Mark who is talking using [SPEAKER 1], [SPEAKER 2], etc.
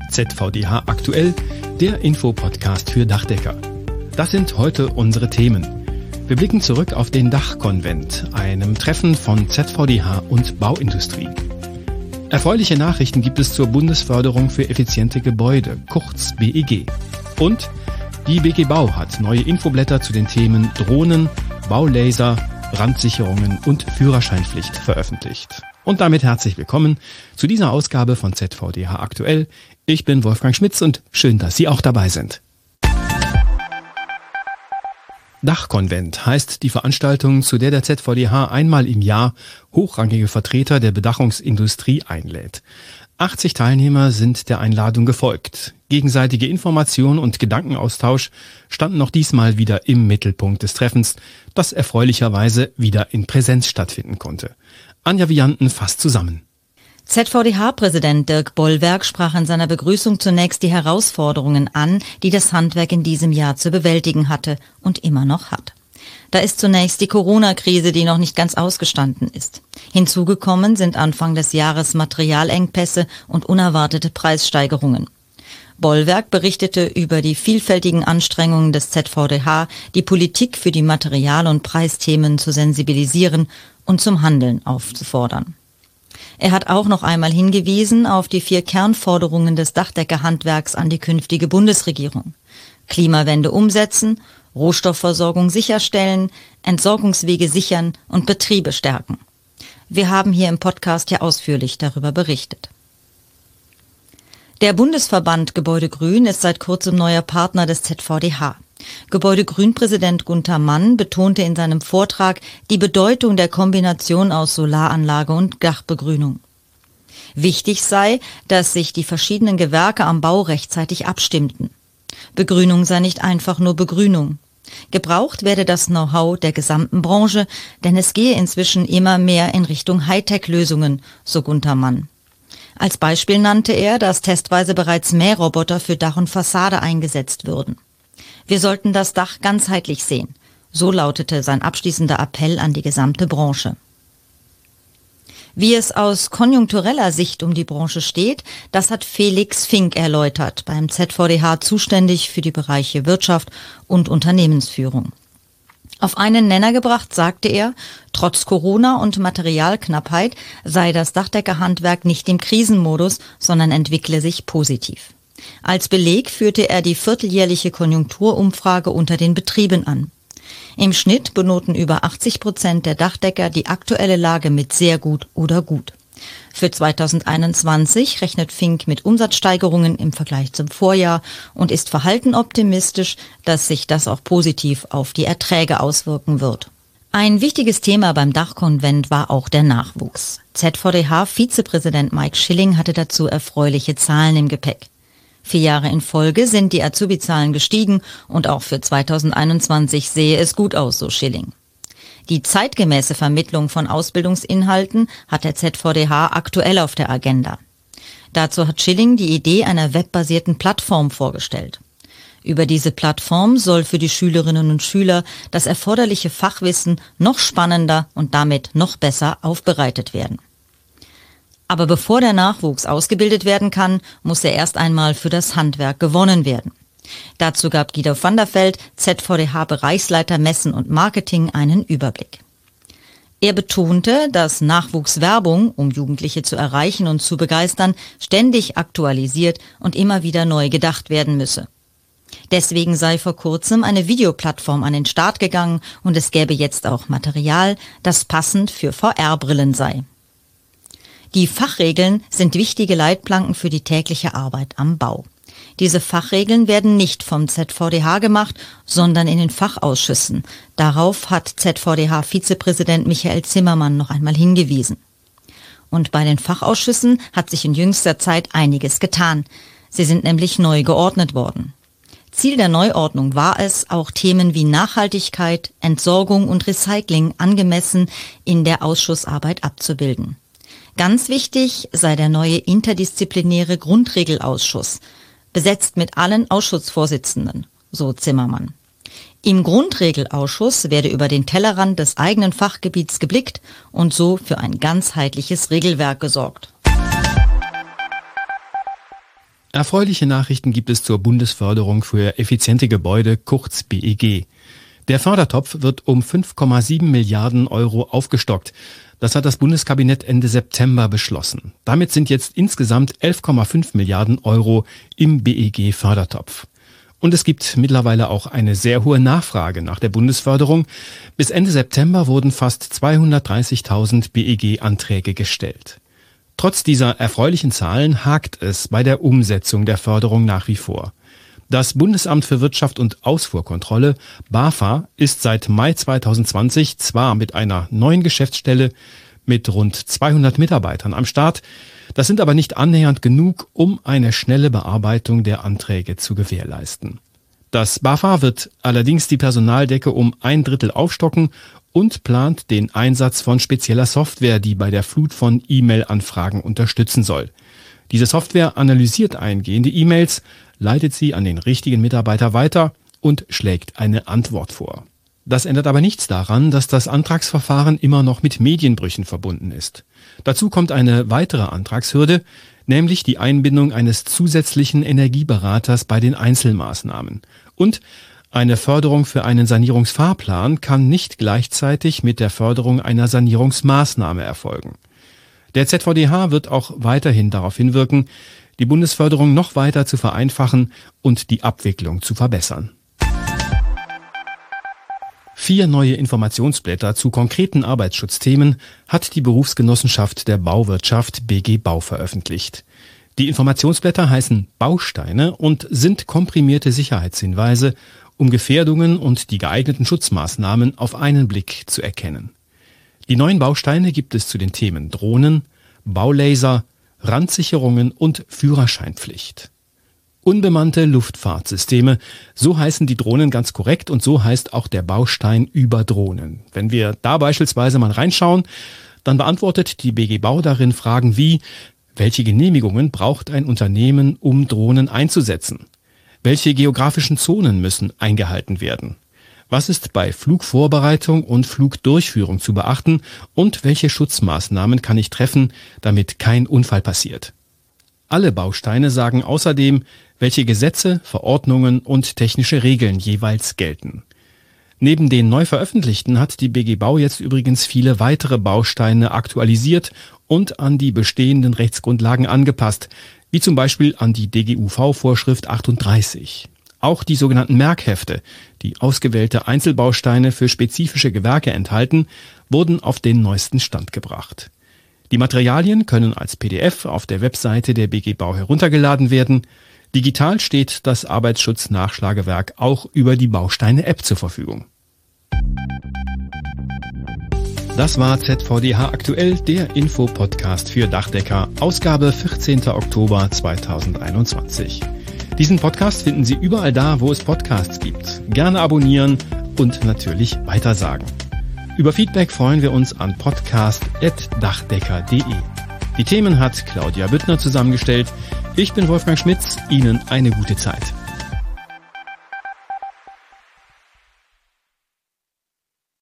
[SPEAKER 1] ZVDH aktuell, der Infopodcast für Dachdecker. Das sind heute unsere Themen. Wir blicken zurück auf den Dachkonvent, einem Treffen von ZVDH und Bauindustrie. Erfreuliche Nachrichten gibt es zur Bundesförderung für effiziente Gebäude, kurz BEG. Und die BG Bau hat neue Infoblätter zu den Themen Drohnen, Baulaser, Brandsicherungen und Führerscheinpflicht veröffentlicht. Und damit herzlich willkommen zu dieser Ausgabe von ZVDH aktuell. Ich bin Wolfgang Schmitz und schön, dass Sie auch dabei sind. Dachkonvent heißt die Veranstaltung, zu der der ZVDH einmal im Jahr hochrangige Vertreter der Bedachungsindustrie einlädt. 80 Teilnehmer sind der Einladung gefolgt. Gegenseitige Information und Gedankenaustausch standen auch diesmal wieder im Mittelpunkt des Treffens, das erfreulicherweise wieder in Präsenz stattfinden konnte. Anja Vianten fasst zusammen.
[SPEAKER 2] ZVDH-Präsident Dirk Bollwerk sprach in seiner Begrüßung zunächst die Herausforderungen an, die das Handwerk in diesem Jahr zu bewältigen hatte und immer noch hat. Da ist zunächst die Corona-Krise, die noch nicht ganz ausgestanden ist. Hinzugekommen sind Anfang des Jahres Materialengpässe und unerwartete Preissteigerungen. Bollwerk berichtete über die vielfältigen Anstrengungen des ZVDH, die Politik für die Material- und Preisthemen zu sensibilisieren und zum Handeln aufzufordern. Er hat auch noch einmal hingewiesen auf die 4 Kernforderungen des Dachdeckerhandwerks an die künftige Bundesregierung. Klimawende umsetzen, Rohstoffversorgung sicherstellen, Entsorgungswege sichern und Betriebe stärken. Wir haben hier im Podcast ja ausführlich darüber berichtet. Der Bundesverband Gebäude Grün ist seit kurzem neuer Partner des ZVDH. Gebäude Grün-Präsident Gunther Mann betonte in seinem Vortrag die Bedeutung der Kombination aus Solaranlage und Dachbegrünung. Wichtig sei, dass sich die verschiedenen Gewerke am Bau rechtzeitig abstimmten. Begrünung sei nicht einfach nur Begrünung. Gebraucht werde das Know-how der gesamten Branche, denn es gehe inzwischen immer mehr in Richtung Hightech-Lösungen, so Gunther Mann. Als Beispiel nannte er, dass testweise bereits Mähroboter für Dach und Fassade eingesetzt würden. Wir sollten das Dach ganzheitlich sehen. So lautete sein abschließender Appell an die gesamte Branche. Wie es aus konjunktureller Sicht um die Branche steht, das hat Felix Fink erläutert, beim ZVDH zuständig für die Bereiche Wirtschaft und Unternehmensführung. Auf einen Nenner gebracht sagte er, trotz Corona und Materialknappheit sei das Dachdeckerhandwerk nicht im Krisenmodus, sondern entwickle sich positiv. Als Beleg führte er die vierteljährliche Konjunkturumfrage unter den Betrieben an. Im Schnitt benoten über 80% der Dachdecker die aktuelle Lage mit sehr gut oder gut. Für 2021 rechnet Fink mit Umsatzsteigerungen im Vergleich zum Vorjahr und ist verhalten optimistisch, dass sich das auch positiv auf die Erträge auswirken wird. Ein wichtiges Thema beim Dachkonvent war auch der Nachwuchs. ZVDH-Vizepräsident Mike Schilling hatte dazu erfreuliche Zahlen im Gepäck. 4 Jahre in Folge sind die Azubi-Zahlen gestiegen und auch für 2021 sehe es gut aus, so Schilling. Die zeitgemäße Vermittlung von Ausbildungsinhalten hat der ZVDH aktuell auf der Agenda. Dazu hat Schilling die Idee einer webbasierten Plattform vorgestellt. Über diese Plattform soll für die Schülerinnen und Schüler das erforderliche Fachwissen noch spannender und damit noch besser aufbereitet werden. Aber bevor der Nachwuchs ausgebildet werden kann, muss er erst einmal für das Handwerk gewonnen werden. Dazu gab Guido van der Veld, ZVDH-Bereichsleiter Messen und Marketing, einen Überblick. Er betonte, dass Nachwuchswerbung, um Jugendliche zu erreichen und zu begeistern, ständig aktualisiert und immer wieder neu gedacht werden müsse. Deswegen sei vor kurzem eine Videoplattform an den Start gegangen und es gäbe jetzt auch Material, das passend für VR-Brillen sei. Die Fachregeln sind wichtige Leitplanken für die tägliche Arbeit am Bau. Diese Fachregeln werden nicht vom ZVDH gemacht, sondern in den Fachausschüssen. Darauf hat ZVDH-Vizepräsident Michael Zimmermann noch einmal hingewiesen. Und bei den Fachausschüssen hat sich in jüngster Zeit einiges getan. Sie sind nämlich neu geordnet worden. Ziel der Neuordnung war es, auch Themen wie Nachhaltigkeit, Entsorgung und Recycling angemessen in der Ausschussarbeit abzubilden. Ganz wichtig sei der neue interdisziplinäre Grundregelausschuss, besetzt mit allen Ausschussvorsitzenden, so Zimmermann. Im Grundregelausschuss werde über den Tellerrand des eigenen Fachgebiets geblickt und so für ein ganzheitliches Regelwerk gesorgt.
[SPEAKER 1] Erfreuliche Nachrichten gibt es zur Bundesförderung für effiziente Gebäude, kurz BEG. Der Fördertopf wird um 5,7 Milliarden Euro aufgestockt. Das hat das Bundeskabinett Ende September beschlossen. Damit sind jetzt insgesamt 11,5 Milliarden Euro im BEG-Fördertopf. Und es gibt mittlerweile auch eine sehr hohe Nachfrage nach der Bundesförderung. Bis Ende September wurden fast 230.000 BEG-Anträge gestellt. Trotz dieser erfreulichen Zahlen hakt es bei der Umsetzung der Förderung nach wie vor. Das Bundesamt für Wirtschaft und Ausfuhrkontrolle, BAFA, ist seit Mai 2020 zwar mit einer neuen Geschäftsstelle mit rund 200 Mitarbeitern am Start, das sind aber nicht annähernd genug, um eine schnelle Bearbeitung der Anträge zu gewährleisten. Das BAFA wird allerdings die Personaldecke um 1/3 aufstocken und plant den Einsatz von spezieller Software, die bei der Flut von E-Mail-Anfragen unterstützen soll. Diese Software analysiert eingehende E-Mails, leitet sie an den richtigen Mitarbeiter weiter und schlägt eine Antwort vor. Das ändert aber nichts daran, dass das Antragsverfahren immer noch mit Medienbrüchen verbunden ist. Dazu kommt eine weitere Antragshürde, nämlich die Einbindung eines zusätzlichen Energieberaters bei den Einzelmaßnahmen. Und eine Förderung für einen Sanierungsfahrplan kann nicht gleichzeitig mit der Förderung einer Sanierungsmaßnahme erfolgen. Der ZVDH wird auch weiterhin darauf hinwirken, die Bundesförderung noch weiter zu vereinfachen und die Abwicklung zu verbessern. 4 neue Informationsblätter zu konkreten Arbeitsschutzthemen hat die Berufsgenossenschaft der Bauwirtschaft BG Bau veröffentlicht. Die Informationsblätter heißen Bausteine und sind komprimierte Sicherheitshinweise, um Gefährdungen und die geeigneten Schutzmaßnahmen auf einen Blick zu erkennen. Die neuen Bausteine gibt es zu den Themen Drohnen, Baulaser, Randsicherungen und Führerscheinpflicht. Unbemannte Luftfahrtsysteme, so heißen die Drohnen ganz korrekt und so heißt auch der Baustein über Drohnen. Wenn wir da beispielsweise mal reinschauen, dann beantwortet die BG Bau darin Fragen wie: Welche Genehmigungen braucht ein Unternehmen, um Drohnen einzusetzen? Welche geografischen Zonen müssen eingehalten werden? Was ist bei Flugvorbereitung und Flugdurchführung zu beachten und welche Schutzmaßnahmen kann ich treffen, damit kein Unfall passiert? Alle Bausteine sagen außerdem, welche Gesetze, Verordnungen und technische Regeln jeweils gelten. Neben den neu veröffentlichten hat die BG Bau jetzt übrigens viele weitere Bausteine aktualisiert und an die bestehenden Rechtsgrundlagen angepasst, wie zum Beispiel an die DGUV-Vorschrift 38. Auch die sogenannten Merkhefte, die ausgewählte Einzelbausteine für spezifische Gewerke enthalten, wurden auf den neuesten Stand gebracht. Die Materialien können als PDF auf der Webseite der BG Bau heruntergeladen werden. Digital steht das Arbeitsschutz-Nachschlagewerk auch über die Bausteine-App zur Verfügung. Das war ZVDH aktuell, der Info-Podcast für Dachdecker, Ausgabe 14. Oktober 2021. Diesen Podcast finden Sie überall da, wo es Podcasts gibt. Gerne abonnieren und natürlich weitersagen. Über Feedback freuen wir uns an podcast@dachdecker.de. Die Themen hat Claudia Büttner zusammengestellt. Ich bin Wolfgang Schmitz. Ihnen eine gute Zeit.